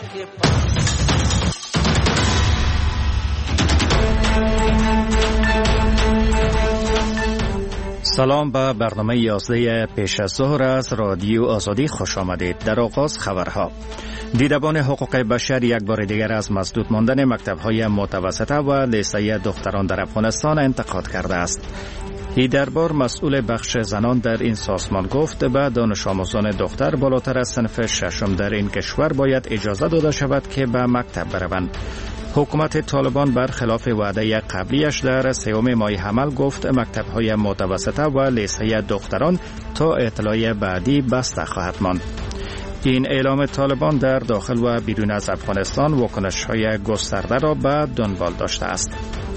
سلام به برنامه 11 پیش از ظهر از رادیو آزادی خوش آمدید. در آغاز خبرها. دیدبان حقوق بشر یک بار دیگر از مسدود ماندن مکتب‌های متوسطه و لیسه دختران در افغانستان انتقاد کرده است. هیدربار مسئول بخش زنان در این سازمان گفت به دانش آموزان دختر بالاتر از صنف ششم در این کشور باید اجازه داده شود که به مکتب بروند. حکومت طالبان برخلاف وعده قبلیش در سوم ماه حمل گفت مکتب‌های متوسطه و لیسه دختران تا اطلاع بعدی بسته خواهد ماند. این اعلام طالبان در داخل و بیرون از افغانستان واکنش‌های گسترده را به دنبال داشته است.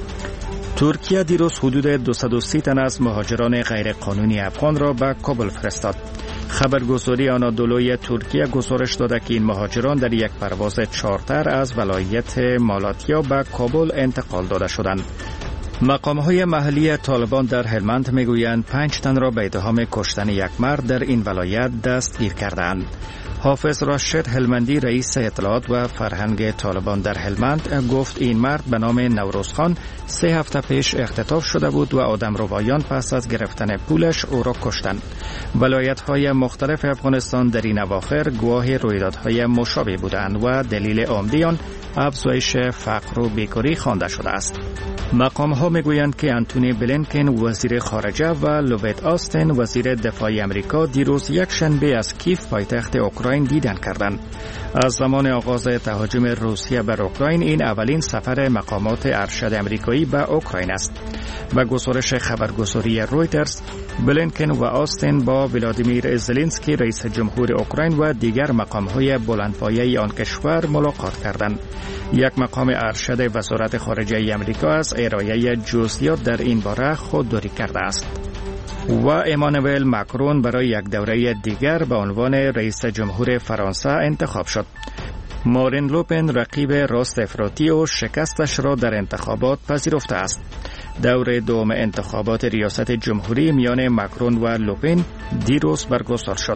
ترکیه دیروز حدود 230 تن از مهاجران غیرقانونی افغان را به کابل فرستاد. خبرگزاری آنادولوی ترکیه گزارش داده که این مهاجران در یک پرواز چارتر از ولایت مالاتیا به کابل انتقال داده شدند. مقام‌های محلی طالبان در هلمند میگویند 5 تن را به اتهام کشتن یک مرد در این ولایت دستگیر کردند. حافظ راشد هلمندی رئیس اطلاعات و فرهنگ طالبان در هلمند گفت این مرد به نام نوروزخان 3 هفته پیش اختطاف شده بود و آدمربایان پس از گرفتن پولش او را کشتند. ولایت‌های مختلف افغانستان در این اواخر گواه رویدادهای مشابه بودند و دلیل عمده آن افزایش فقر و بیکاری خوانده شده است. مقام‌ها میگویند که انتونی بلینکن وزیر خارجه و لوید آستین وزیر دفاع آمریکا دیروز یک شنبه از کیف پایتخت اوکراین دیدن کردند. از زمان آغاز تهاجم روسیه بر اوکراین این اولین سفر مقامات ارشد آمریکایی به اوکراین است. به گزارش خبرگزاری رویترز، بلینکن و آستین با ولادیمیر زلنسکی رئیس جمهور اوکراین و دیگر مقام‌های بلندپایه آن کشور ملاقات کردند. یک مقام ارشد وزارت خارجه آمریکا از ارائه جزئیات در این باره خودداری کرده است. و امانوئل ماکرون برای یک دوره دیگر به عنوان رئیس جمهور فرانسه انتخاب شد. مارین لوپن رقیب راست افراطی و شکستش را در انتخابات پذیرفته است. دور دوم انتخابات ریاست جمهوری میان ماکرون و لوپن دیروز برگزار شد.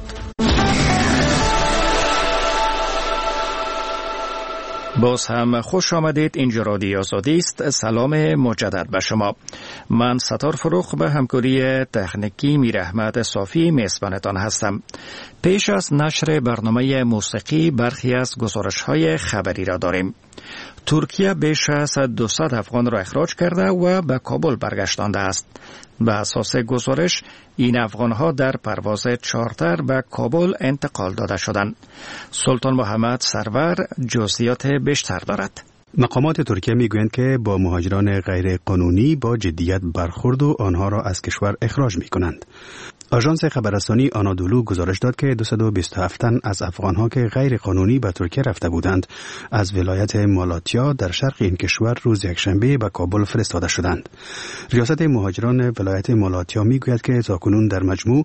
باز هم خوش آمدید. اینجا رادیو آزادی است. سلام مجدد به شما. من ستار فروخ به همکاری تکنیکی میر احمد صافی میزبانتان هستم. پیش از نشر برنامه موسیقی برخی از گزارش‌های خبری را داریم. ترکیه بیش از 200 افغان را اخراج کرده و به کابل برگشتانده است. به اساس گزارش این افغان‌ها در پرواز چارتر به کابل انتقال داده شدند. سلطان محمد سرور جزئیات بیشتر دارد. مقامات ترکیه میگویند که با مهاجران غیر قانونی با جدیت برخورد و آنها را از کشور اخراج می‌کنند. آژانس خبررسانی آنادولو گزارش داد که 227 تن از افغانها که غیر قانونی به ترکیه رفته بودند از ولایت مالاتیا در شرق این کشور روز یکشنبه به کابل فرستاده شدند. ریاست مهاجران ولایت مالاتیا میگوید که تاکنون در مجموع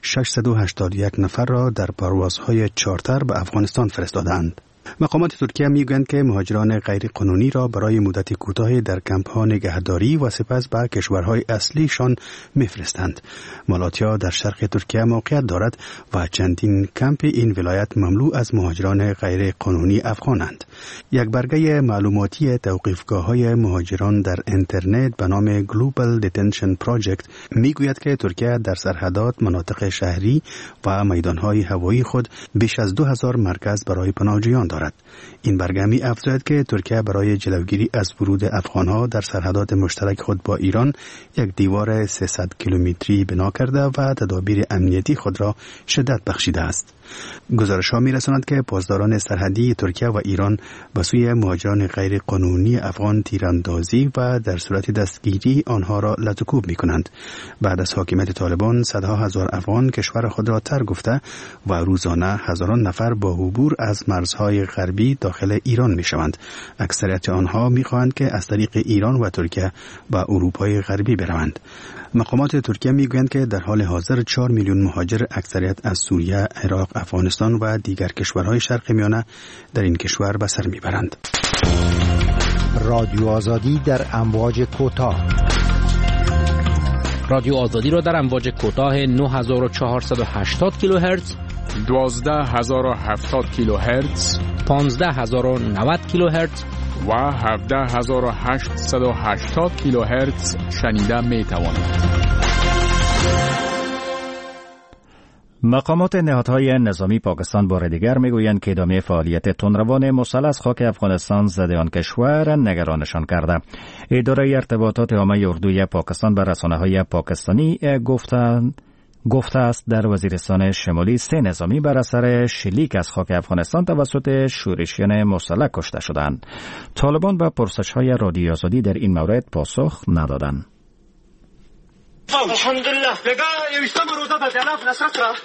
681 نفر را در پروازهای چارتر به افغانستان فرستادند. مقامات ترکیه میگویند که مهاجران غیر قانونی را برای مدت کوتاهی در کمپ‌ها نگهداری و سپس به کشورهای اصلیشان میفرستند. مالاتیا در شرق ترکیه موقعیت دارد و چندین کمپ این ولایت مملو از مهاجران غیر قانونی افغانند. یک برگه معلوماتی توقیفگاه‌های مهاجران در اینترنت به نام Global Detention Project میگوید که ترکیه در سرحدات، مناطق شهری و میدان‌های هوایی خود بیش از 2000 مرکز برای پناهجویان دارد. این برگه می افزاید که ترکیه برای جلوگیری از ورود افغانها در سرحدات مشترک خود با ایران یک دیوار 300 کیلومتری بنا کرده و تدابیر امنیتی خود را شدت بخشیده است. گزارش‌ها می‌رساند که پاسداران سرحدی ترکیه و ایران به سوی مهاجران غیر قانونی افغان تیراندازی و در صورت دستگیری آنها را لطوکوب می‌کنند. بعد از حاکمیت طالبان صدها هزار افغان کشور خود را ترک گفته و روزانه هزاران نفر با عبور از مرزهای غربی داخل ایران می‌شوند. اکثریت آنها می‌خواهند که از طریق ایران و ترکیه به اروپای غربی بروند. مقامات ترکیه میگویند که در حال حاضر 4 میلیون مهاجر اکثریت از سوریه، عراق، افغانستان و دیگر کشورهای شرق میانه در این کشور به سر میبرند. رادیو آزادی در امواج کوتاه. رادیو آزادی را در امواج کوتاه 9480 کیلوهرتز 12070 کیلوهرتز، 15090 کیلوهرتز و 17880 کیلوهرتز شنیده می توانید. مقامات نهادهای نظامی پاکستان بار دیگر میگویند که ادامه فعالیت تندروان مسلح خاک افغانستان ضد آن کشور نگرانشان کرده. اداره ارتباطات عامه اردوی پاکستان به رسانه‌های پاکستانی گفته است در وزیرستان شمالی 3 نظامی بر اثر شلیک از خاک افغانستان توسط شورشیان مسلح کشته شدند. طالبان به پرسش‌های رادیو آزادی در این مورد پاسخ ندادند. الحمدلله بگا یوشتم روزه به جناب نصرت را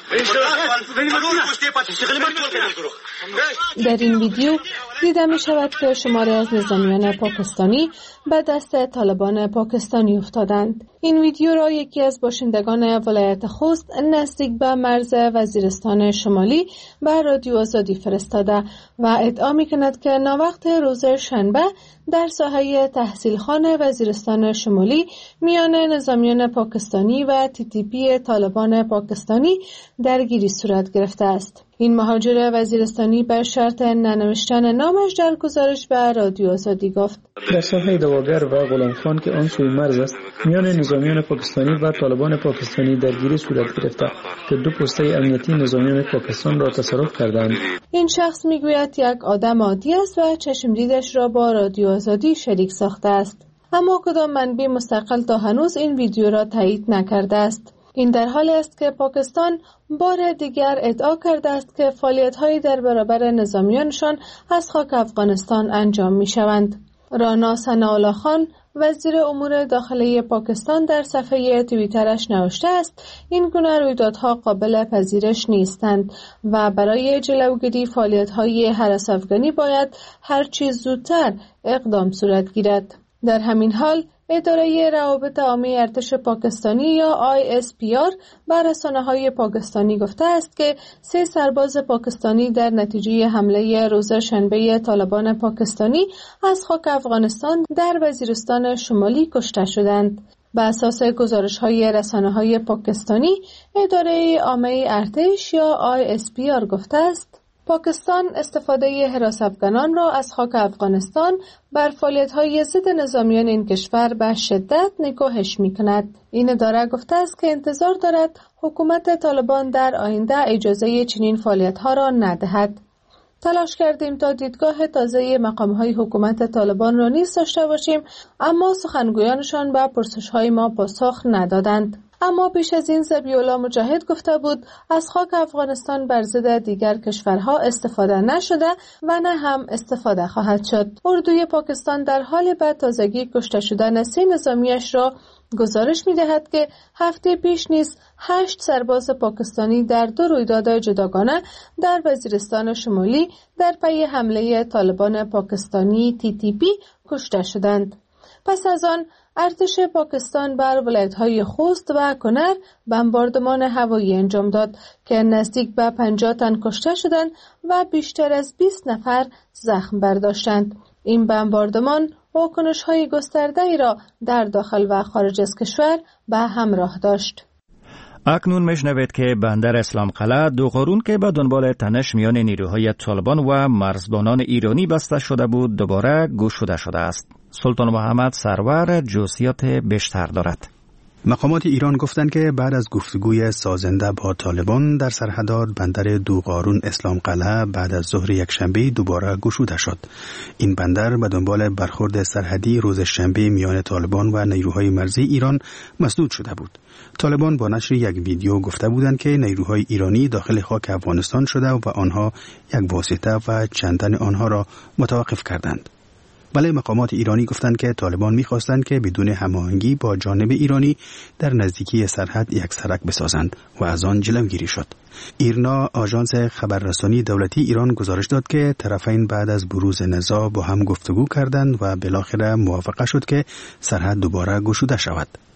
در این ویدیو دیده می شود که شماری از نظامیان پاکستانی به دست طالبان پاکستانی افتادند. این ویدیو را یکی از باشندگان ولایت خوست نزدیک به مرز وزیرستان شمالی به رادیو آزادی فرستاده و ادعا می کند که ناوقت روز شنبه در ساحه تحصیلخان وزیرستان شمالی میان نظامیان پاکستانی و TTP طالبان پاکستانی درگیری صورت گرفته است. این مهاجر وزیرستانی به شرط ننوشتن نامش در گزارش به رادیو آزادی گفت: در ساحه دواگر و غلامخان که آن سوی مرز است میان نظامیان پاکستانی و طالبان پاکستانی درگیری صورت گرفته که 2 پسته امنیتی نظامیان پاکستان را تصرف کردند. این شخص میگوید یک آدم عادی است و چشم دیدش را با رادیو آزادی شریک ساخته است، اما کدام منبع مستقل تا هنوز این ویدیو را تایید نکرده است. این در حالی است که پاکستان بار دیگر ادعا کرده است که فعالیت‌هایی در برابر نظامیانشان از خاک افغانستان انجام می‌شوند. رانا ثناءالله خان وزیر امور داخلی پاکستان در صفحه توییترش نوشته است این گونه رویدادها قابل پذیرش نیستند و برای جلوگیری فعالیت‌های هرس افغانی باید هر چیز زودتر اقدام صورت گیرد. در همین حال اداره روابط عامه ارتش پاکستانی یا ISPR بر رسانه‌های پاکستانی گفته است که 3 سرباز پاکستانی در نتیجه حمله روز شنبه طالبان پاکستانی از خاک افغانستان در وزیرستان شمالی کشته شدند. بر اساس گزارش‌های رسانه‌های پاکستانی، اداره عامه ارتش یا ISPR گفته است پاکستان استفاده هراس افغانان را از خاک افغانستان بر فعالیت‌های ضد نظامیان این کشور به شدت نگاهش می‌کند. این اداره گفته است که انتظار دارد حکومت طالبان در آینده اجازه چنین فعالیت‌ها را ندهد. تلاش کردیم تا دیدگاه تازه مقام‌های حکومت طالبان را نیز داشته باشیم، اما سخنگویانشان به پرسش‌های ما پاسخ ندادند. اما پیش از این ذبیح‌الله مجاهد گفته بود از خاک افغانستان بر ضد دیگر کشورها استفاده نشده و نه هم استفاده خواهد شد. اردوی پاکستان در حال به تازگی کشته شدن 3 نظامیش را گزارش می‌دهد که هفته پیش نیز 8 سرباز پاکستانی در 2 رویداد جداگانه در وزیرستان شمالی در پی حمله طالبان پاکستانی TTP کشته شدند. پس از آن ارتش پاکستان بر ولایت‌های خوست و کنر بمباردمان هوایی انجام داد که نزدیک به 50 تن کشته شدند و بیشتر از 20 نفر زخم برداشتند. این بمباردمان واکنش‌های گسترده‌ای را در داخل و خارج از کشور به همراه داشت. اکنون میشنوید که بندر اسلام قلعه 2 قرون که به دنبال تنش میان نیروهای طالبان و مرزبانان ایرانی بسته شده بود دوباره گشوده شده است. سلطان محمد سرور جزئیات بیشتر دارد. مقامات ایران گفتند که بعد از گفتگوی سازنده با طالبان در سرحدات بندر 2 قارون اسلام قلعه بعد از ظهر یکشنبه دوباره گشوده شد. این بندر به دنبال برخورد سرحدی روز شنبه میان طالبان و نیروهای مرزی ایران مسدود شده بود. طالبان با نشر یک ویدیو گفته بودند که نیروهای ایرانی داخل خاک افغانستان شده و آنها یک واسطه و چند تن آنها را متوقف کردند. ولی مقامات ایرانی گفتند که طالبان می‌خواستند که بدون هماهنگی با جانب ایرانی در نزدیکی سرحد یک سرک بسازند و از آن جلوگیری شد. ایرنا آژانس خبررسانی دولتی ایران گزارش داد که طرفین بعد از بروز نزاع با هم گفتگو کردند و بالاخره موافقه شد که سرحد دوباره گشوده شود.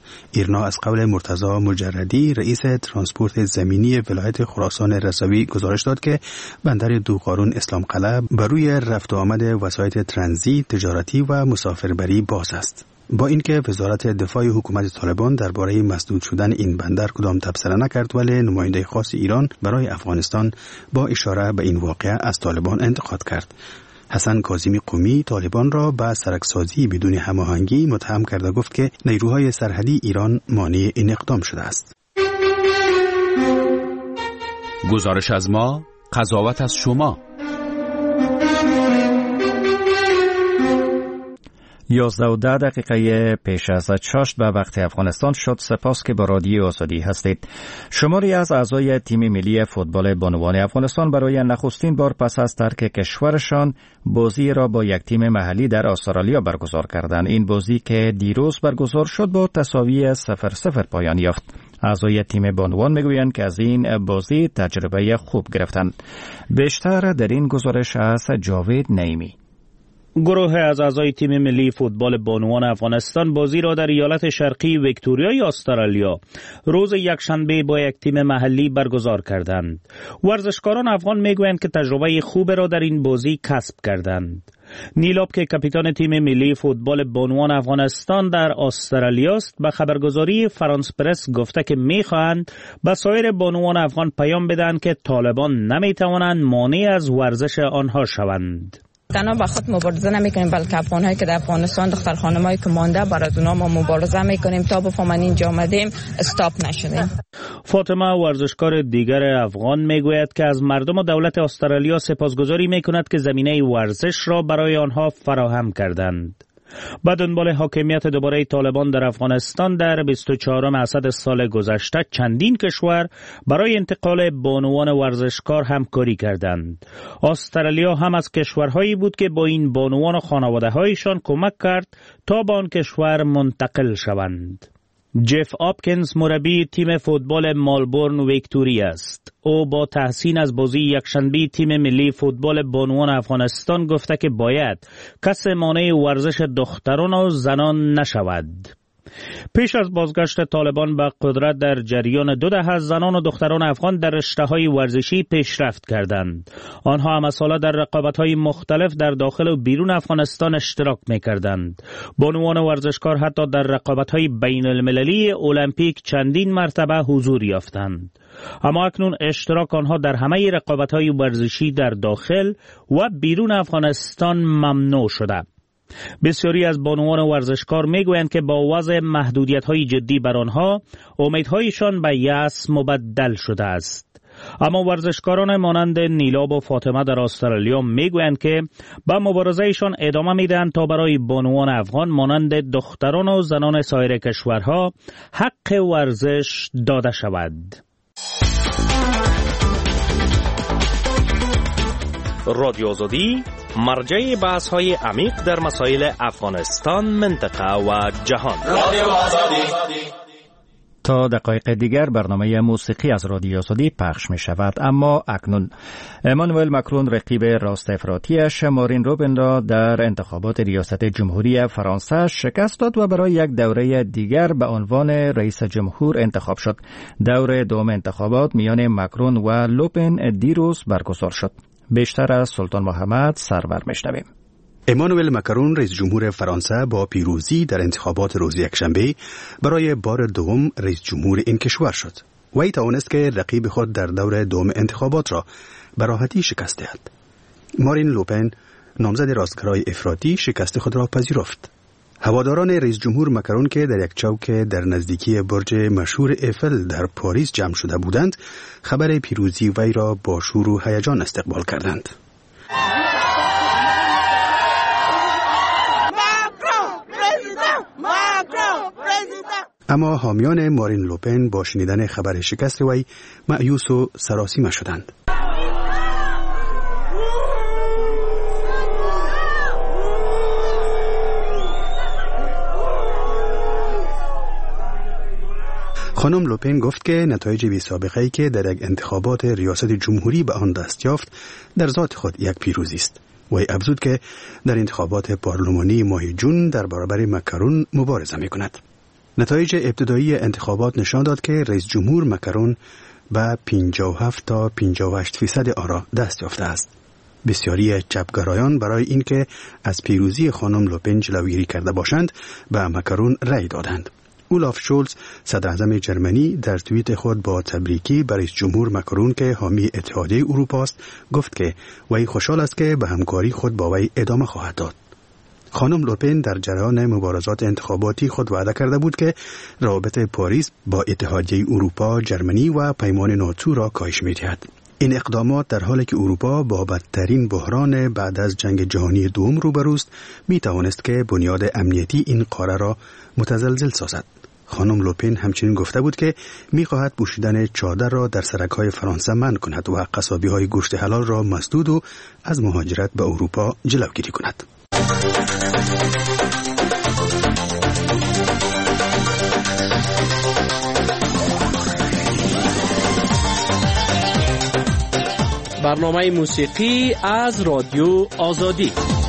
ایرنا از قول مرتضی مجردی رئیس ترانسپورت زمینی ولایت خراسان رضوی گزارش داد که بندر دوقارون اسلام قلعه بر روی رفت و آمد وسایط ترانزیت، تجارتی و مسافربری باز است. با اینکه وزارت دفاع حکومت طالبان درباره مسدود شدن این بندر کدام تبصره نکرد، ولی نماینده خاص ایران برای افغانستان با اشاره به این واقعه از طالبان انتقاد کرد. حسن کاظمی قمی طالبان را به سرکسازی بدون هماهنگی متهم کرده گفت که نیروهای سرحدی ایران مانع این اقدام شده است. گزارش از ما، قضاوت از شما. 11:10 پیش از 6 به وقت افغانستان شد. سپاس که با رادیو آزادی هستید. شماری از اعضای تیم ملی فوتبال بانوان افغانستان برای نخستین بار پس از ترک کشورشان بازی را با یک تیم محلی در استرالیا برگزار کردند. این بازی که دیروز برگزار شد با تساوی 0-0 پایان یافت. اعضای تیم بانوان میگویند که از این بازی تجربه خوب گرفتند. بیشتر در این گزارش از جاوید نعیمی. گروه از اعضای تیم ملی فوتبال بانوان افغانستان بازی را در ایالت شرقی ویکتوریای استرالیا روز یکشنبه با یک تیم محلی برگزار کردند. ورزشکاران افغان میگویند که تجربه خوب را در این بازی کسب کردند. نیلاب که کاپیتان تیم ملی فوتبال بانوان افغانستان در استرالیا است، به خبرگزاری فرانس پرس گفته که میخواهند به سایر بانوان افغان پیام بدهند که طالبان نمیتوانند مانع از ورزش آنها شوند. تنها با خود مبارزه نمیکنیم، بلکه افغان‌هایی که در افغانستان، دختر خانمایی که مانده، برای اونا ما مبارزه میکنیم تا بفهمن اینجا آمدیم استاپ نشدیم. فاطمه ورزشکار دیگر افغان میگوید که از مردم و دولت استرالیا سپاسگزاری میکند که زمینه ورزش را برای آنها فراهم کردند. با دنبال حاکمیت دوباره طالبان در افغانستان در 24 اسد سال گذشته چندین کشور برای انتقال بانوان ورزشکار همکاری کردند. استرالیا هم از کشورهایی بود که با این بانوان و خانواده‌هایشان کمک کرد تا به آن کشور منتقل شوند. جف آپکینز مربی تیم فوتبال مالبورن ویکتوریا است. او با تحسین از بازی یکشنبه تیم ملی فوتبال بانوان افغانستان گفته که باید کس مانع ورزش دختران و زنان نشود. پیش از بازگشت طالبان به قدرت در جریان 2 دهه زنان و دختران افغان در رشته‌های ورزشی پیشرفت کردند. آنها هم ساله در رقابت‌های مختلف در داخل و بیرون افغانستان اشتراک می‌کردند. بانوان ورزشکار حتی در رقابت‌های بین‌المللی المپیک چندین مرتبه حضور یافتند. اما اکنون اشتراک آنها در همه رقابت‌های ورزشی در داخل و بیرون افغانستان ممنوع شده. بسیاری از بانوان ورزشکار میگویند که با وضع محدودیت‌های جدی بر آنها امیدهایشان به یأس مبدل شده است. اما ورزشکاران مانند نیلاب و فاطمه در استرالیا میگویند که به مبارزهشان ادامه میدهند تا برای بانوان افغان مانند دختران و زنان سایر کشورها حق ورزش داده شود. رادیو آزادی مرجع بحث‌های عمیق در مسائل افغانستان، منطقه و جهان. رادیو آزادی. تا دقایق دیگر برنامه موسیقی از رادیو آزادی پخش می شود. اما اکنون امانوئل ماکرون رقیب راست افراطیش مارین لوپن را در انتخابات ریاست جمهوری فرانسه شکست داد و برای یک دوره دیگر به عنوان رئیس جمهور انتخاب شد. دور دوم انتخابات میان ماکرون و لوپن دیروز برگزار شد. بیشتر از سلطان محمد سرور میشنویم. امانوئل ماکرون رئیس جمهور فرانسه با پیروزی در انتخابات روز یکشنبه برای بار دوم رئیس جمهور این کشور شد. وی توانست که رقیب خود در دور دوم انتخابات را به راحتی شکست دهد. مارین لوپن نامزد راستگرای افراطی شکست خود را پذیرفت. هواداران رئیس جمهور ماکرون که در یک چوک در نزدیکی برج مشهور ایفل در پاریس جمع شده بودند، خبر پیروزی وی را با شور و هیجان استقبال کردند. اما حامیان مارین لوپن با شنیدن خبر شکست وی مایوس و سراسیمه شدند. خانم لوپن گفت که نتایج بی سابقه‌ای که در یک انتخابات ریاست جمهوری به آن دست یافت در ذات خود یک پیروزی است. وی افزود که در انتخابات پارلمانی ماه جون در برابر ماکرون مبارزه می‌کند. نتایج ابتدایی انتخابات نشان داد که رئیس جمهور مکرون به 57 تا 58% آرا دست یافته است. بسیاری چپگرایان برای اینکه از پیروزی خانم لوپن جلوگیری کرده باشند به مکرون رأی دادند. اولاف شولز صدر اعظم جرمنی در توییت خود با تبریکی برای رئیس جمهور مکرون که حامی اتحادیه اروپا است گفت که وی خوشحال است که به همکاری خود با وی ادامه خواهد داد. خانم لوپن در جریان مبارزات انتخاباتی خود وعده کرده بود که روابط پاریس با اتحادیه اروپا، جرمنی و پیمان ناتو را کاهش می‌دهد. این اقدامات در حالی که اروپا با بدترین بحران بعد از جنگ جهانی دوم روبروست می توانست که بنیاد امنیتی این قاره را متزلزل سازد. خانم لوپن همچنین گفته بود که می خواهد پوشیدن چادر را در سرک‌های فرانسه منع کند و قصابی‌های گوشت حلال را مسدود و از مهاجرت به اروپا جلوگیری کند. برنامه موسیقی از رادیو آزادی.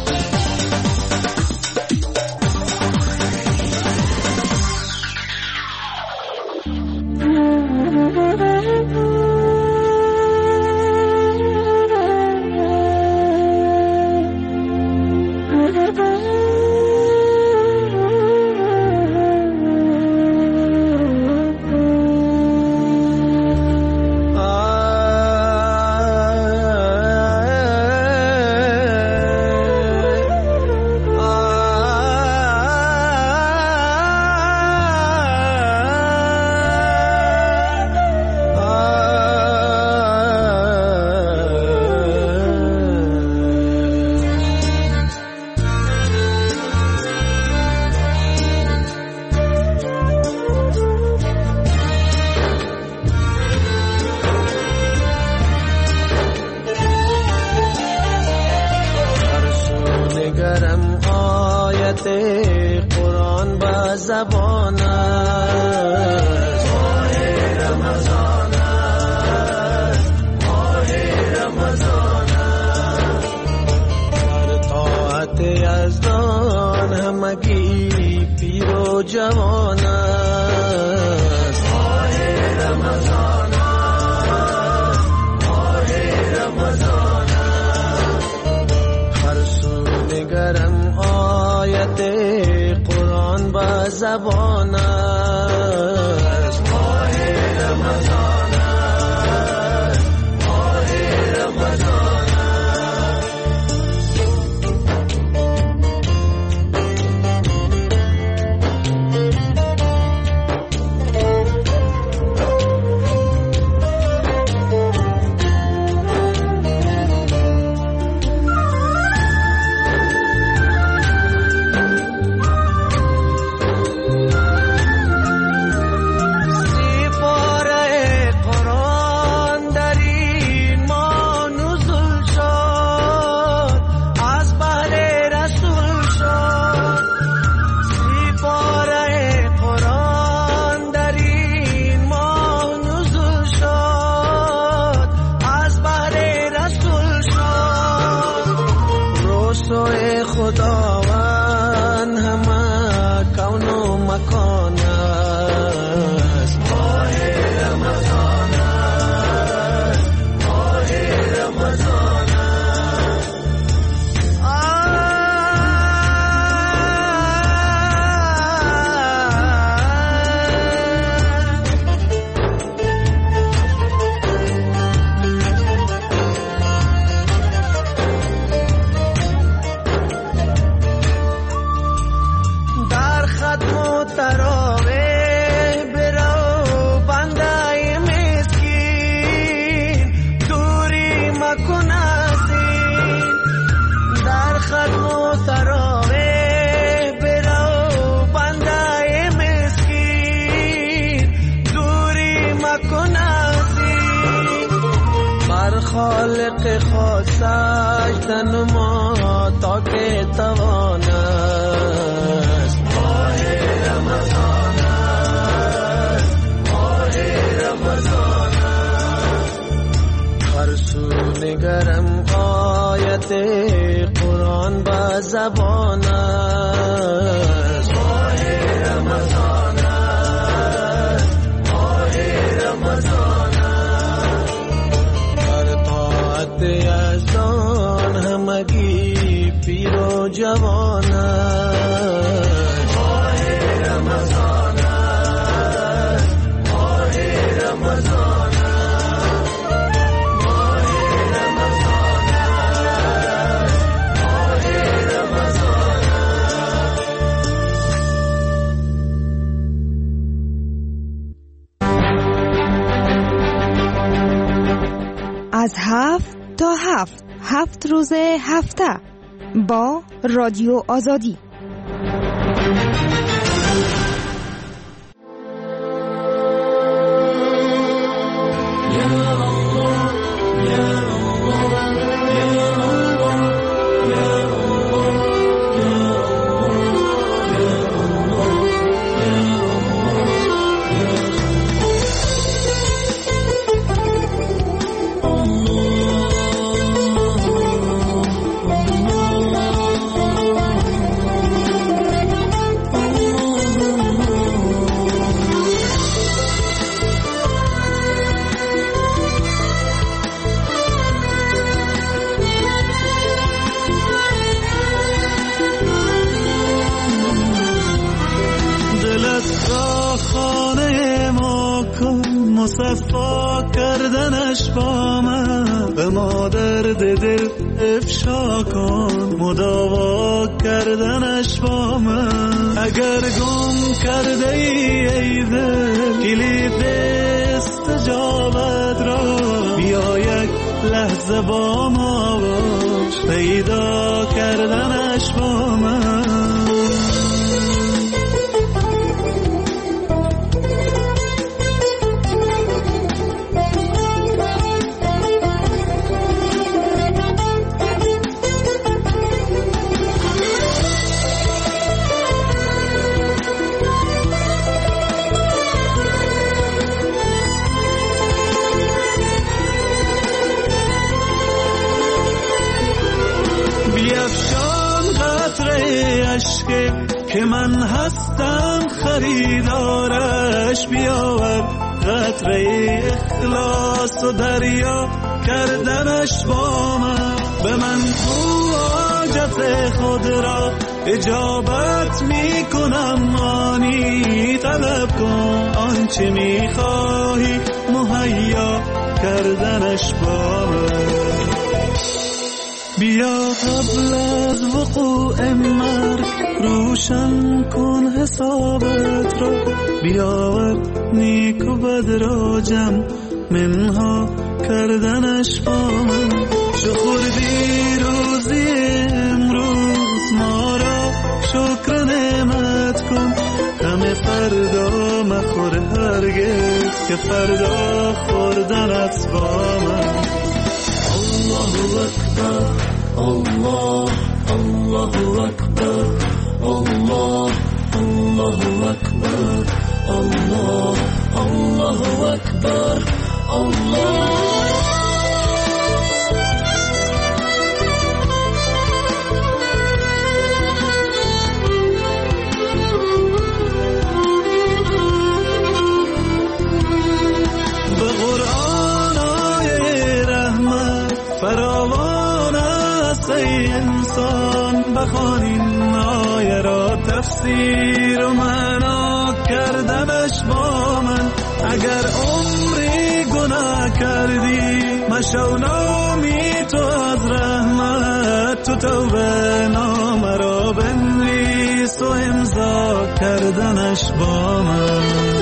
خالق خود سجدن ما تا که توان است. ماه رمضان است، ماه رمضان است. هر سو نگرم آیت قرآن با زبان است. ماه رمضان است. نوجوان است. ماه رمضان است، ماه رمضان است، ماه رمضان است، ماه رمضان است. از 7 تا 7 روز هفته با رادیو آزادی. مصفا کردنش با من، به ما درد دل افشا کن، مداوا کردنش با من. اگر گم کرده ای دل کلید استجابت را، بیا یک لحظه با ما باش، پیدا کردنش با من. که من هستم خریدارش، بیاور قطره اخلاص و دریا کردنش با من. به من گو حاجت خود را اجابت می کنم، آنی طلب کن آنچه می خواهی مهیا کردنش با من. بیا قبل از وقوع مرگ روشن کن حسابت را، بیاور نیک و بد را جمع منها کردنش با من. چو خوردی روزی امروز ما را شکر نعمت کن، غم فردا مخور هرگز که فردا خوردنت با من. الله اکبر، الله الله اکبر، الله الله اکبر، الله الله اکبر، الله. به قرآن آیه رحمت فراوان است ای انسان، بخوان این آیه را تفسیر و معنا کردنش با من. اگر عمری گناه کردی مشو نامی تو از رحمت، تو توبه نامه را بنویس و امضا کردنش با من.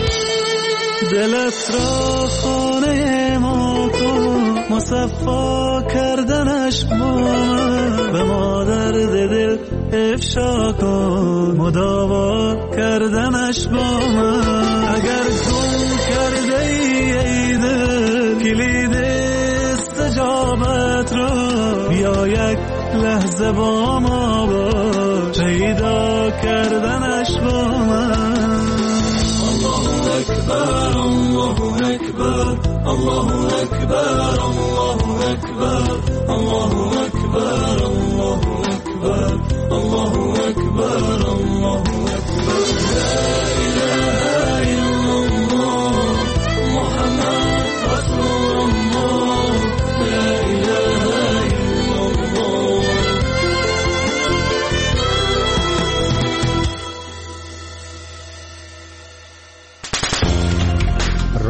دلت را خانه ما کن، مصفا کردنش با من. به ما درد دل افشا کن، مداوا کردنش با من. اگر گم کرده ای دل کلید استجابت را، بیا یک لحظه با ما باش، پیدا کردنش با من. الله اکبر، الله اکبر، الله اکبر، الله اکبر، الله اکبر، الله اکبر، الله اکبر، الله اکبر. لا اله الا الله محمد رسول الله، لا اله الا الله.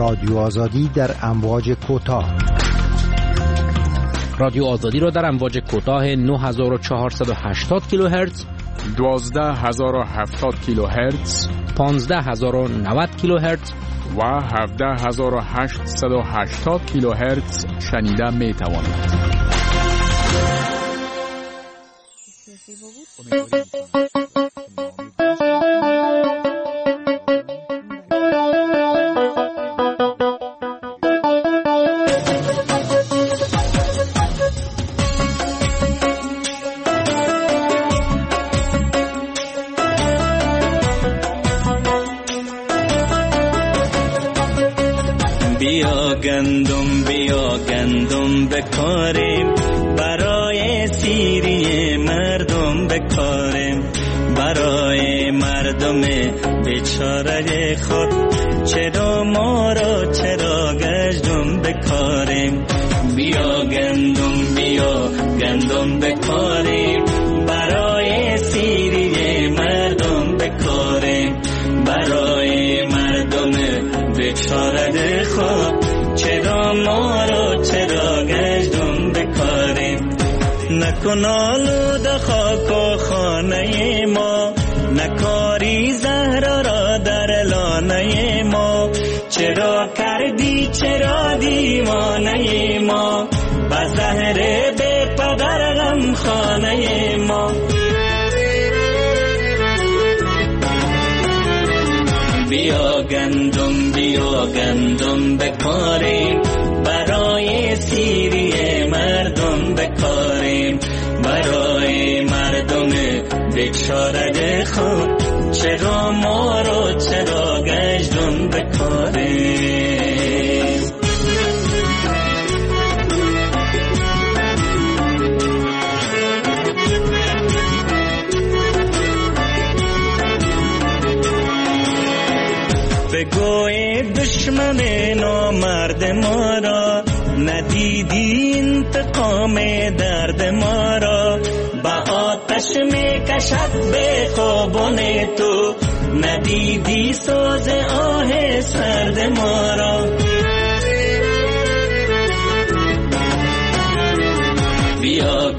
رادیو آزادی در امواج کوتاه. رادیو آزادی را در امواج کوتاه 9480 کیلوهرتز، 12070 کیلوهرتز، 15090 کیلوهرتز و 17880 کیلوهرتز شنیده می توانید. بیا گندم بکاریم، برای سیری مردم بکاریم، برای مردم بیچاره خود، چرا ما را چرا گندم بکاریم. بیا گندم بکاریم، برای سیری مردم بکاریم، برای مردم بیچاره خود، چرا ما را چرا گندم بکاریم. نکن آلود خاک و خانه ما، نکاری زهر را در لانه ما، چرا کردی چرا دیوانه ما، با زهر بی پدر غم خانه ما. بیا گندم بکاریم، برای سیری مردم بکاریم، برای مردم بیچاره خود، چرا ما را چرا گندم بکاریم. بگوی دشمن نامرد ما را، ندیدی انتقام درد ما را، با آتش می کشد به خوابان تو، ندیدی سوز آه سرد ما را. بیا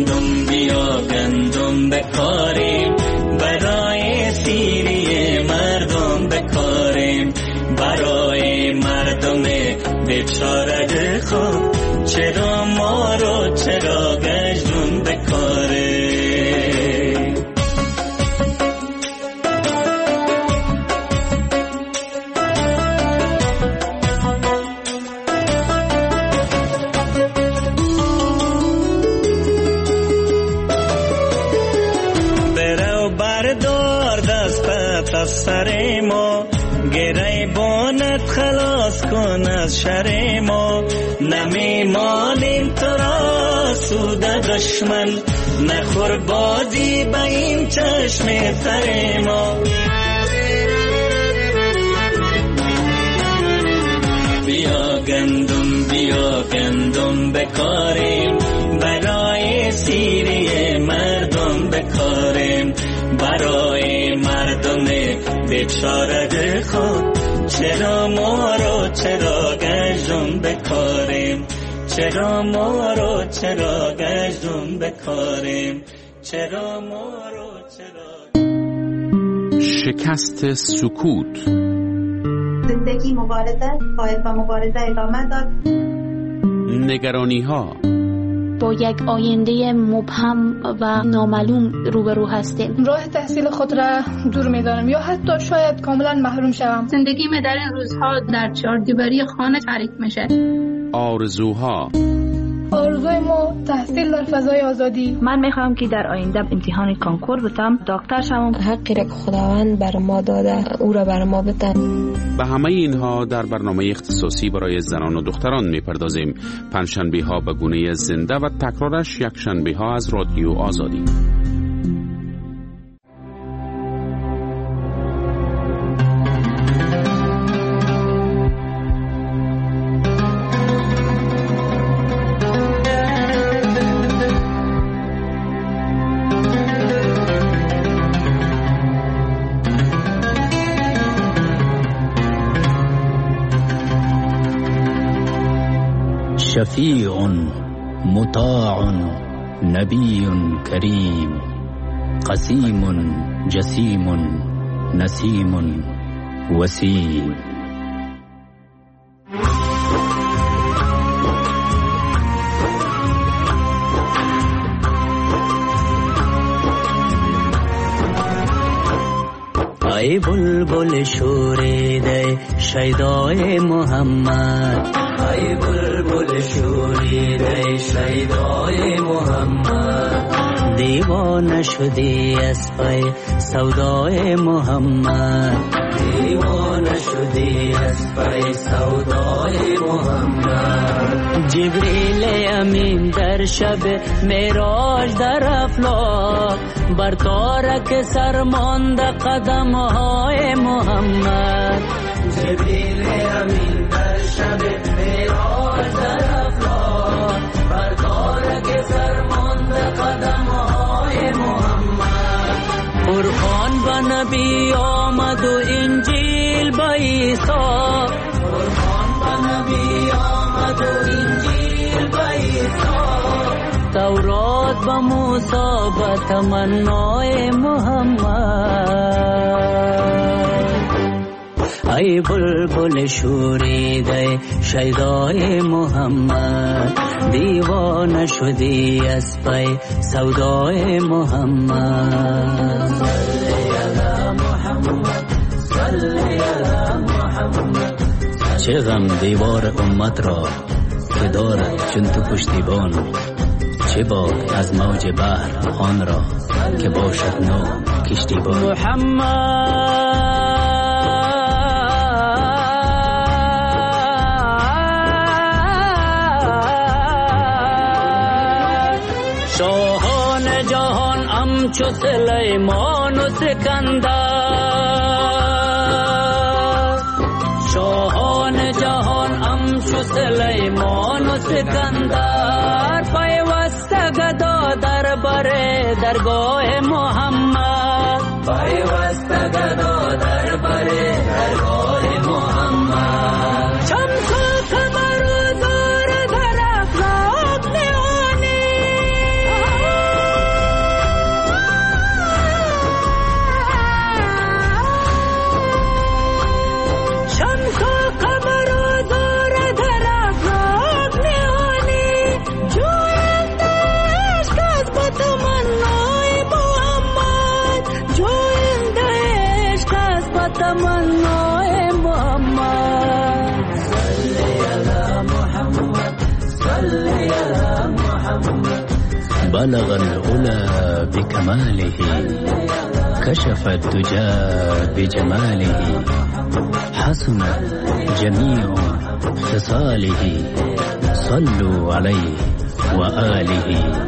گندم بکاریم، برای سیری مردم بکاریم، برای مردم بیچاره خود، چرا ما رو چرا گندم بکاریم. از سر ما، گره بانت خلاص کن از شر ما، نمی مانیم تو را سود دشمن، نخور بازی با این چشم سر ما. بیا گندم بکاریم، برای سیری مردم بکاریم، برای مردم بیچاره خود، چرا ما رو چرا گندم بکاریم، چرا ما رو چرا گندم بکاریم، چرا ما رو چرا. شکست سکوت. زندگی مبارزه، باید با مبارزه ادامه داد. نگرانی ها. با یک آینده مبهم و نامعلوم روبرو هستیم. راه تحصیل خود را دور می‌دانم یا حتی شاید کاملا محروم شوم. زندگی من در این روزها در چهاردیواری خانه تعریف میشه. آرزوها. آرزوی ما تحصیل در فضای آزادی. من میخوام که در آینده امتحان کنکور بتم، دکتر شوم. حقی را که خداوند بر ما داده او را بر ما بده. به همه اینها در برنامه اختصاصی برای زنان و دختران میپردازیم. پنجشنبه ها به گونه زنده و تکرارش یک شنبه ها از رادیو آزادی. شفیع مطاع نبی کریم قسیم جسیم نسیم وسیم. ای بلبل شوریده شیدای محمد، ای بلبل شوریده شیدای محمد، دیوانه شدی از پی سودای محمد، دیوانه شدی از پی سودای محمد. جبریل امین در شب معراج در افلاک بر تارک سرمانده قدم های محمد، جبریل امین در شب معراج در افلاک بر تارک سرمانده قدم های محمد. قرآن به نبی آمد و انجیل به عیسی، قرآن به نبی آمد و انجیل به عیسی، تورات به موسی به تمنای محمد. ای بلبل شوریده شیدای محمد، دیوانه شدی از پی سودای محمد. صلی علی محمد، صلی علی محمد. چه غم دیوار امت را که دارد چون تو پشتیبان، چه باک از موج بحر آن را که باشد نو کشتیبان. محمد شاهان جهان همچو سلیمان و سکندر، شاهان جهان همچو سلیمان و سکندر، پیوسته گدا در بره درگاه محمد، پیوسته گدا در بره درگاه محمد. شمس و قمر و زور در افلاک نهانی، شمس و قمر و زور در افلاک نهانی، جوینده عشق از با تمنای محمد، جوینده عشق از با تمنای محمد. صلی علی محمد، صلی علی محمد. بلغ العلا بکماله کشف الدجى بجماله، حسن جميع خصاله صلوا عليه وآله.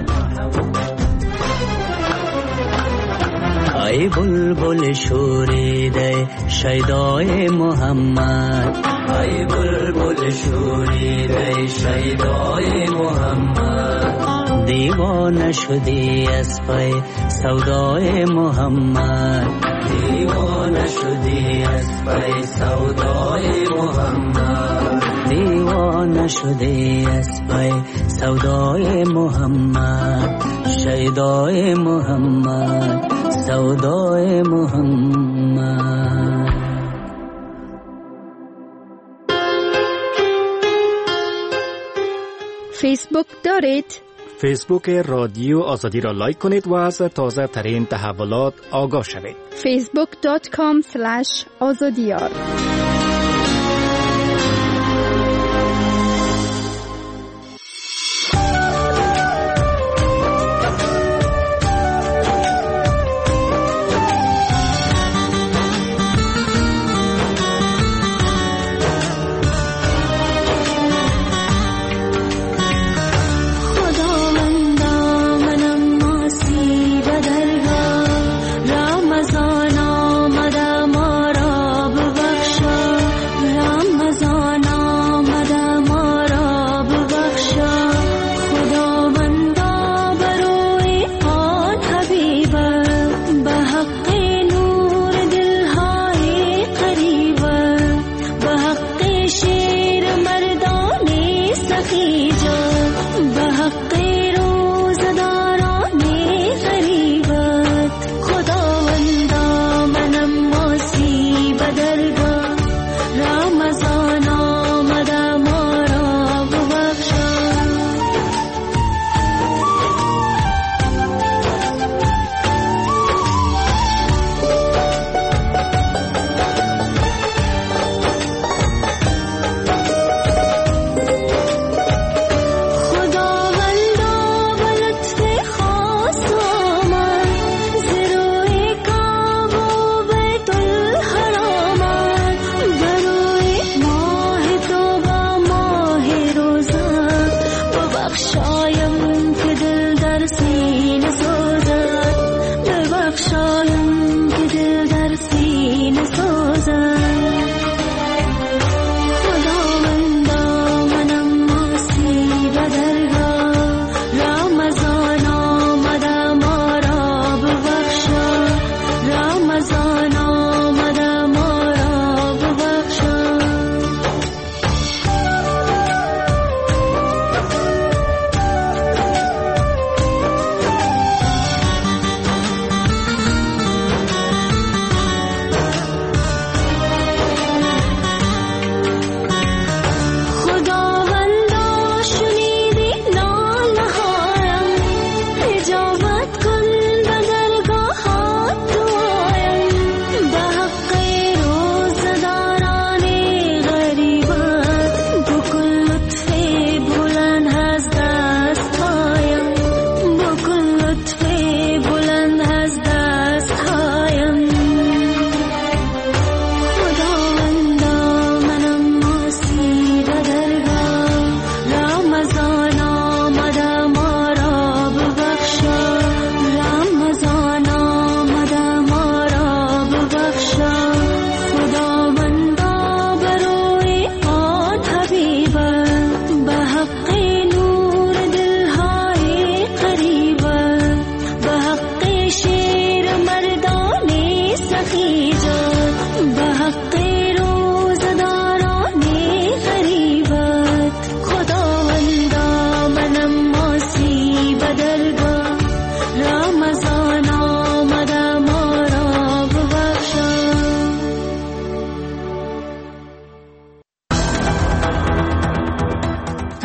ای بلبل شوریده شیدای محمد، ای بلبل شوریده شیدای محمد، دیوانه شدی از پی سودای محمد، دیوانه شدی از پی سودای محمد، دیوانه شدی از پی سودای محمد، شیدای محمد، سودای محمد. فیسبوک دارید؟ فیسبوک رادیو آزادی را لایک کنید و از تازه ترین تحولات آگاه شوید. facebook.com/azadiyar. رمضان آمد ما را ببخشا،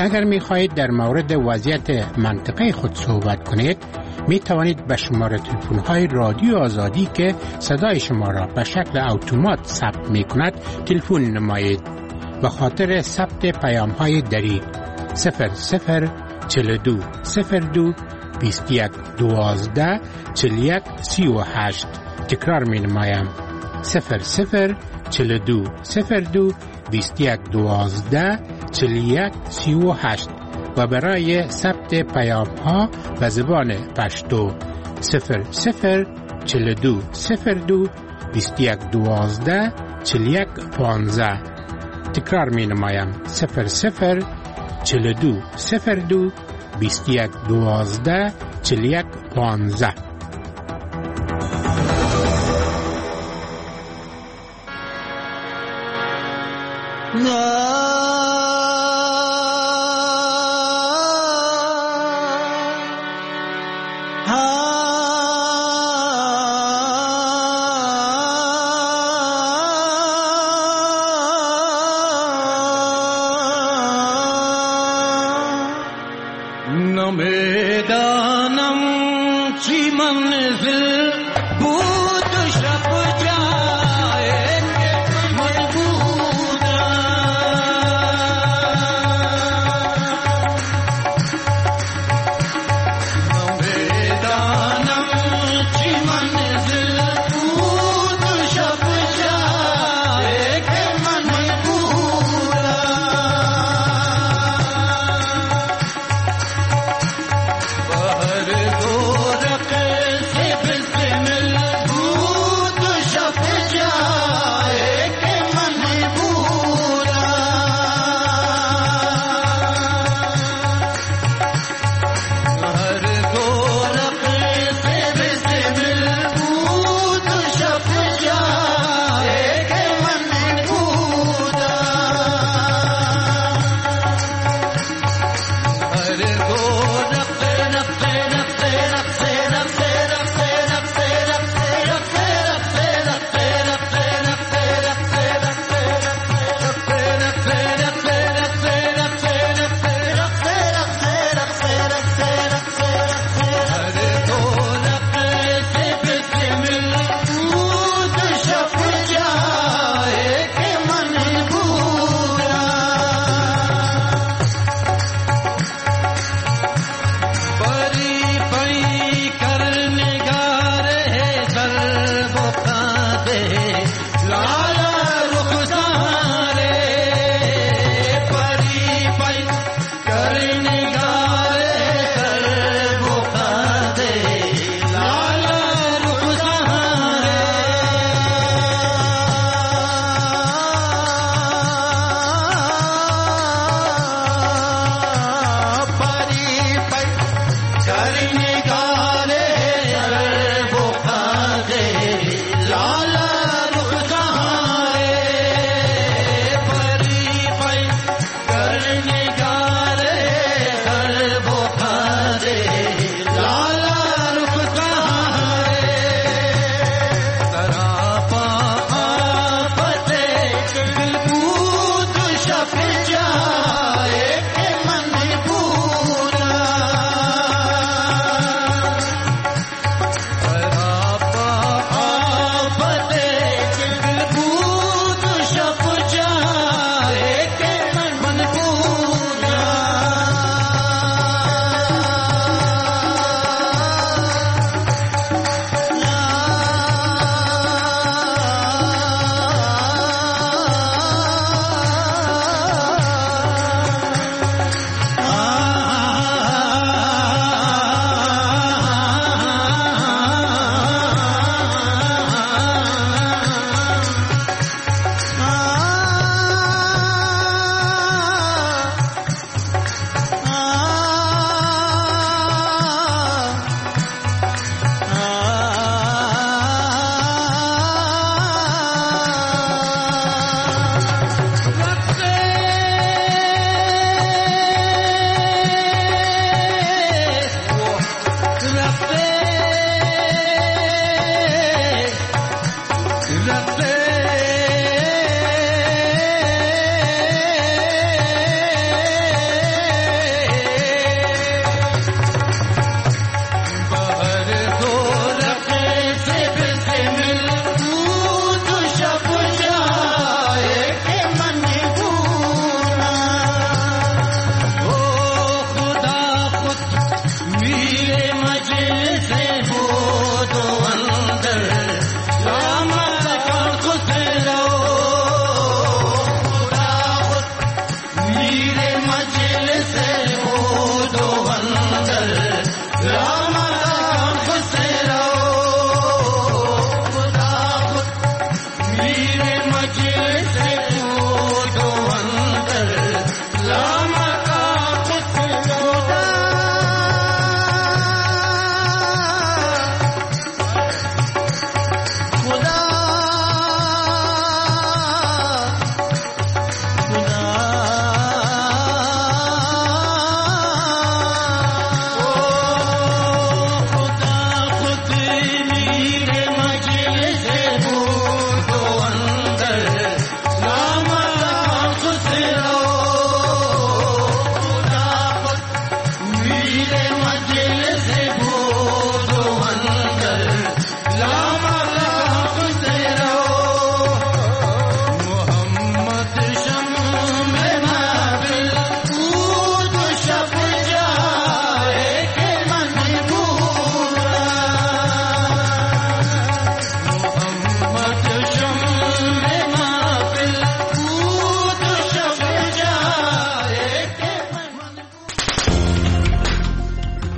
اگر می خواهید در مورد وضعیت منطقه خود صحبت کنید می توانید به شماره تلفن های رادیو آزادی که صدای شما را به شکل اتومات ثبت می کند تلفن نمایید. به خاطر ثبت پیام های دریغ 0042 02 21 12 41 38. تکرار می نمایم 0042 02 21 12 41 38 و برای ثبت پیام ها به زبان پشتو 0042 02 21 12 41 15. تکرار می نمایم 0042 02 21 12 41 15.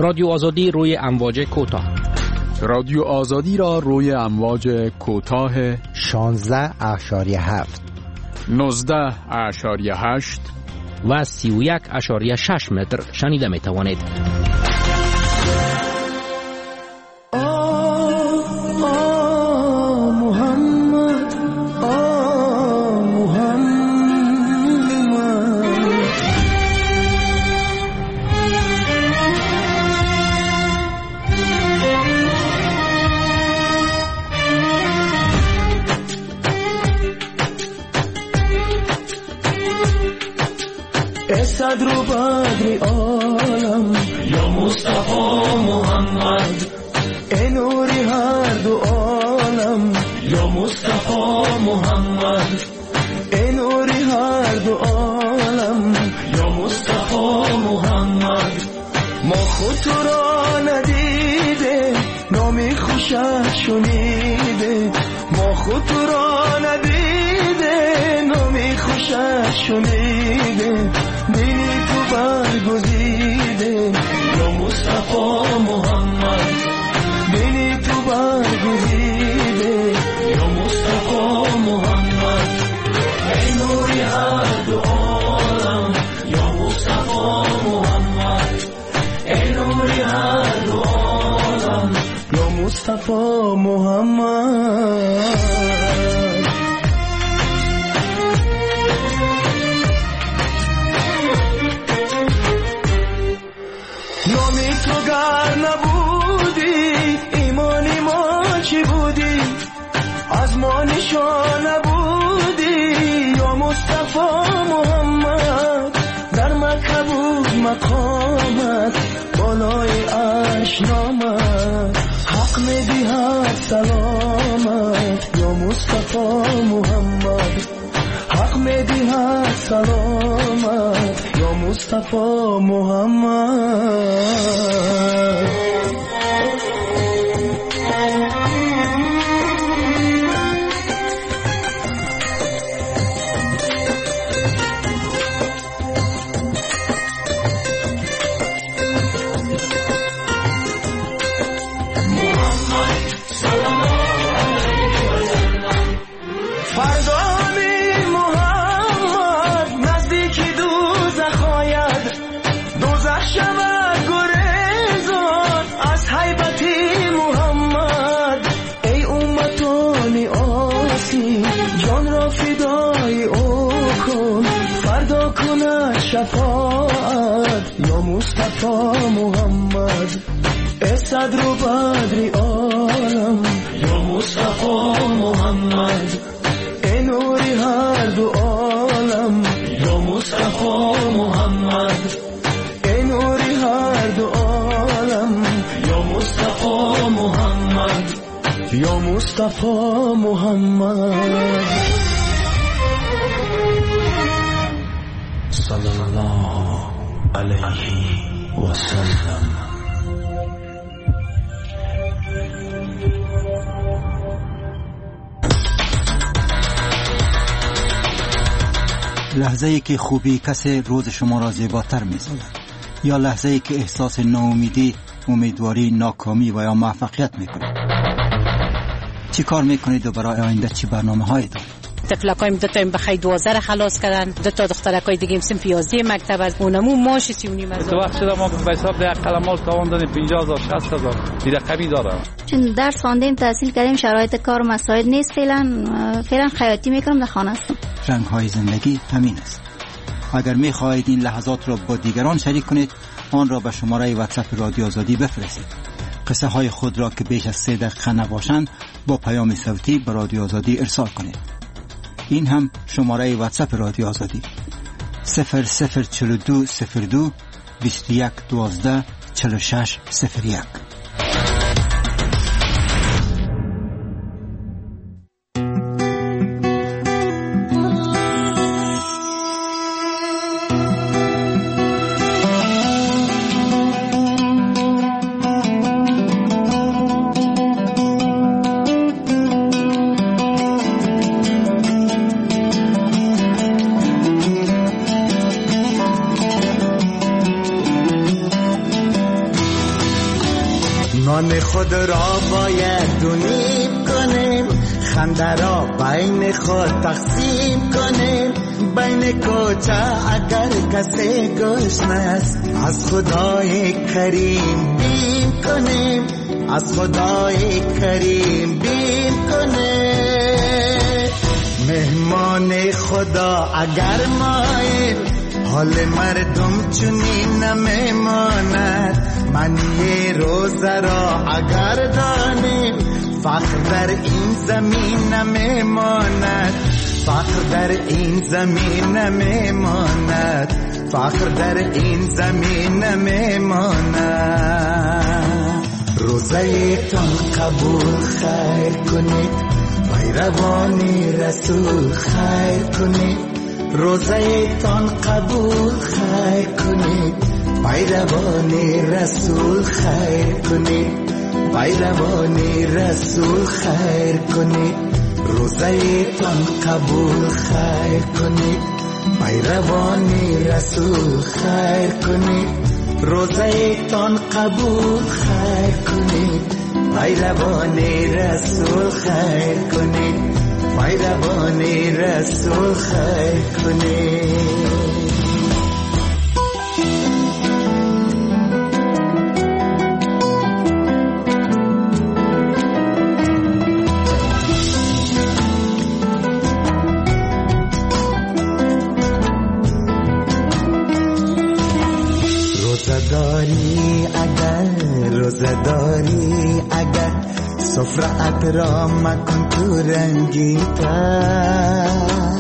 رادیو آزادی روی امواج کوتاه. رادیو آزادی را روی امواج کوتاه 16.7 19.8 و 31.6 متر شنیده می توانید. صدر و بدر عالم یا مصطفی محمد، ای نوری هر دو عالم یا مصطفی محمد، ای نوری هر دو عالم یا مصطفی محمد. ما خود تو را ندیده نامی خوشت شنیده، ما خود تو را ندیده نامی خوشت شنیده، دینی تو برگزیده یا مصطفی محمد، دینی تو برگزیده یا مصطفی محمد. ای نوری هر دو عالم یا مصطفی محمد، ای نوری هر دو عالم یا مصطفی محمد. نامی تو گر نبودی ایمانی ما چی بودی، از ما نشان نبودی یا مصطفی محمد. در مکه بود مقامت بالای عرش نامت، حق میدی هر سلامت یا مصطفی محمد، حق میدی هر سلامت یا مصطفی محمد. شفاعت یا مصطفی محمد، ای صدر و بدر عالم یا مصطفی محمد، ای نوری هر دو عالم یا مصطفی محمد، ای نوری هر دو عالم یا مصطفی محمد، یا مصطفی محمد. صلی الله علیه و سلم. لحظه ای که خوبی کسی روز شما را زیباتر می سازد، یا لحظه ای که احساس ناامیدی، امیدواری، ناکامی و یا موفقیت می کنید. چی کار می کنید و برای آینده چی برنامه هایی دارید؟ تفلکایم دو تایم بخی 12 خلاص کردن، دو تا دخترکای دیگه هم سنف 11 مکتب از اونمو ماش 39 از تو وقت شده ما به حساب ده قلمال تاوان دادیم 50000 60000 این رقمی داره. چون درس خواندیم تحصیل کردیم شرایط کار مساعد نیست، فعلا خیاطی میکنم در خانه هستم. رنگ های زندگی همین است. اگر می خواهید این لحظات را با دیگران شریک کنید، آن را به شماره واتساپ رادیو آزادی بفرستید. قصه های خود را که بیش از 3 دقیقه نباشند با پیام صوتی به رادیو آزادی ارسال کنید. این هم شماره واتساپ رادیو آزادی 0042 02 21 12 46 01. خود را باید دونیم کنیم، خنده را بین خود تقسیم کنیم. بین کوچه اگر کسی گشنه است، از خدای کریم بیم کنیم، از خدای کریم بیم کنیم. مهمان خدا اگر ماییم، حال مردم چنین نمیماند. معنی روزه را اگر دانیم، فخر در این زمین نمیماند، فخر در این زمین نمیماند، فخر در این زمین نمیماند. روزه تان قبول خیر کنید، پیروانی رسول خیر کنید. روزه تان قبول خیر کنید، پیروانی رسول خیر کنید، پیروانی رسول خیر کنید. روزه تان قبول خیر کنید، پیروانی رسول خیر کنید. روزه تان قبول خیر کنید، پیروانی رسول خیر کنید، پیروانی رسول خیر کنید. روزداری اگر سفرت را مکن تو رنگی‌تر،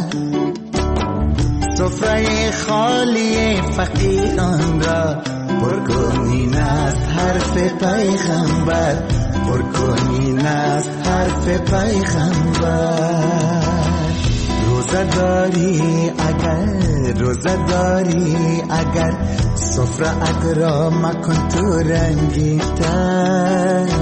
سفره خالی فقیران را پرکنین است حرف پیغمبر، پرکنین است حرف پیغمبر. روزداری اگر سفرت را مکن تو رنگی‌تر،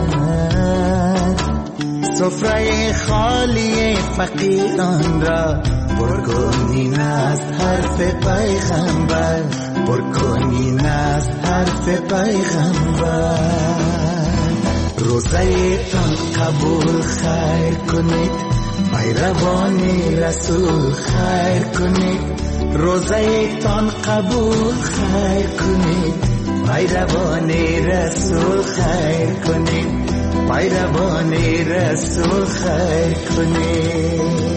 سفره خالی فقیران را پرکنین است حرف پیغمبر، پرکنین است حرف پیغمبر. روزه تان قبول خیر کنید، پیروانی رسول خیر کنید. روزه تان قبول خیر کنید، پیروانی رسول خیر کنید، پیروانی رسول خیر کنید.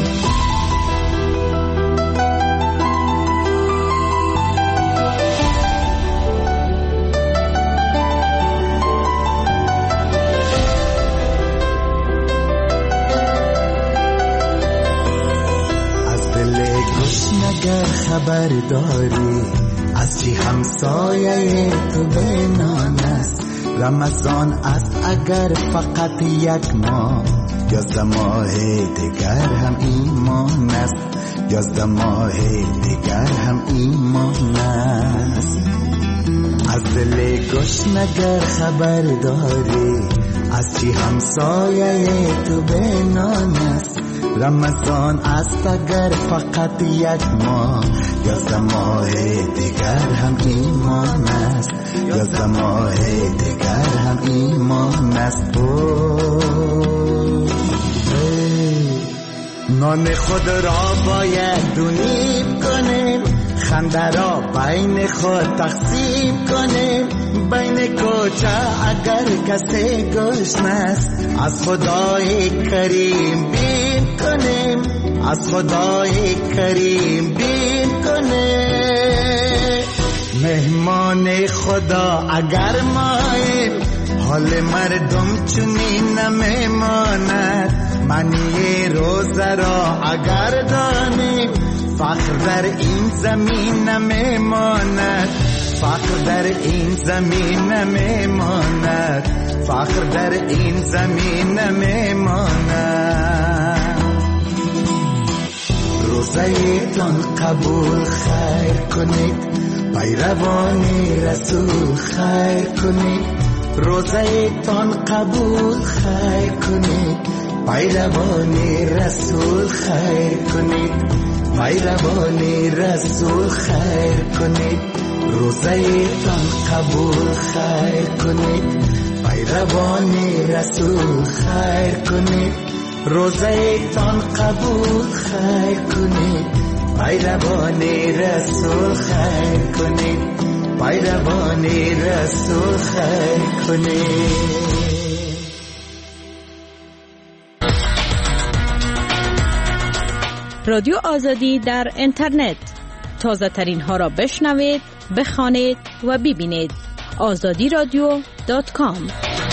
اگر خبر داری از چی همسایه تو بینان است، رمضان است اگر فقط یک ماه، 11 ماه دیگر هم ایمان است، 11 ماه دیگر هم ایمان است. از دل گشنگر خبر داری از چی همسایه تو بینان است، رمضان است اگر فقط یک ماه، 11 ماه دیگر هم ایمان است، 11 ماه دیگر هم ایمان است. نان خود را باید دونیم کنیم، خنده را بین خود تقسیم کنیم. بین کوچه اگر کسی گشنه است، از خدای کریم بیم کنیم، از خدای کریم بیم کنیم. مهمان خدا اگر ماییم، حال مردم چنین نمیماند. معنی روزه را اگر دانیم، فخر در این زمین نمیماند، فخر در این زمین نمیماند، فخر در این زمین نمیماند. روزه تان قبول خیر کنید، پیروانی رسول خیر کنید. روزه تان قبول خیر کنید، پیروانی رسول خیر کنید، پیروانی رسول خیر کنید. روزه تان قبول خیر کنید، پیروان رسول خیر کنید روزه تان قبول خیر کنید پیروان رسول خیر کنید پیروان رسول خیر کنید. رادیو آزادی در اینترنت تازه ترین ها را بشنوید، بخوانید و ببینید. azadiradio.com.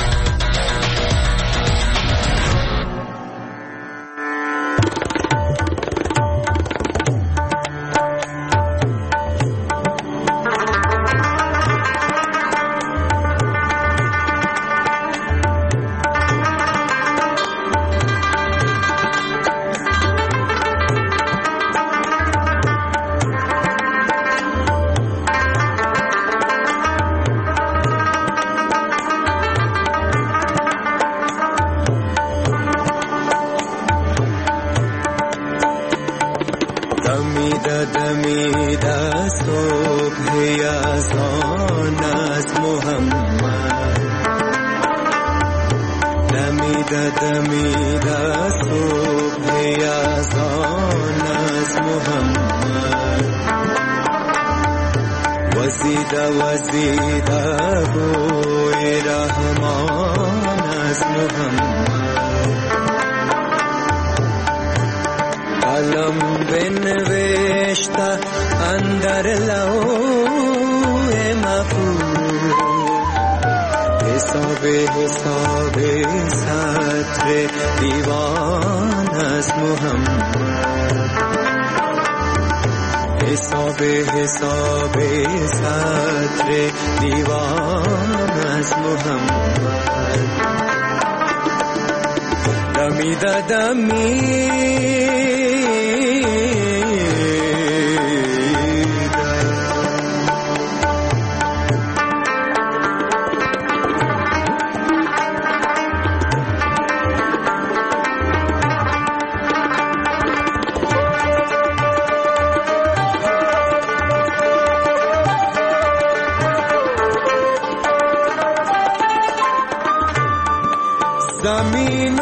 زمین و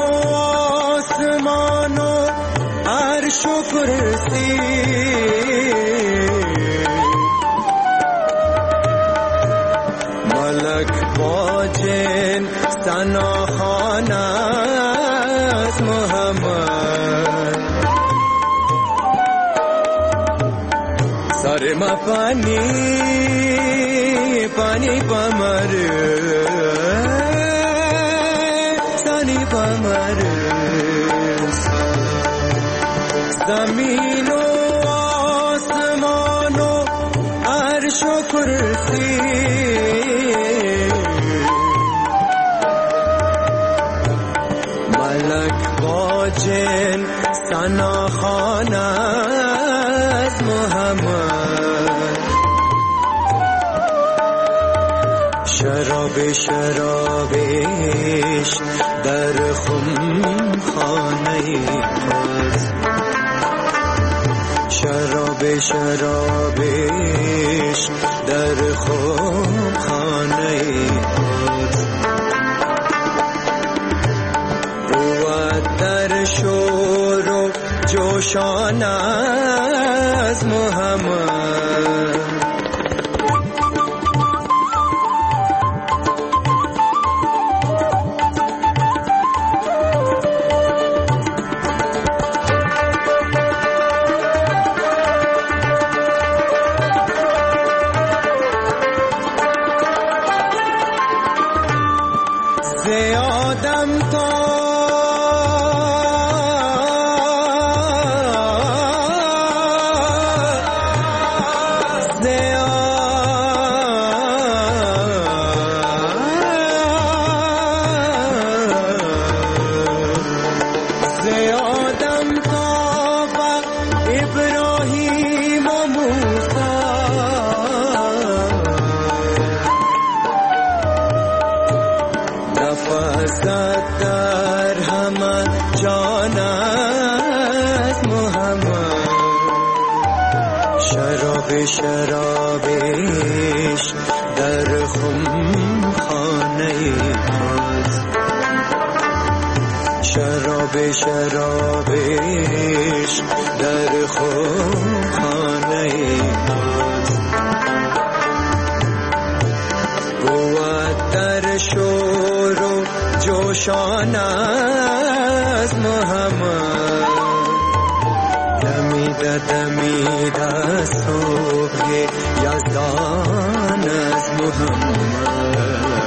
آسمان و عرش و کرسی ملک با جن ثناخوان از محمد سر ما پانی پانی پمر زمین و آسمان و عرش و کرسی ملک با جن ثناخوان از محمد شراب شرابش در خم خانه خود شراب شرابش در خم خانه خود بود در شور و جوشان از محمد شرابش در خم خانه شراب شرابش در خانه ماست قوت در شور و جوشان از محمد دمیده صبح یزدان از محمد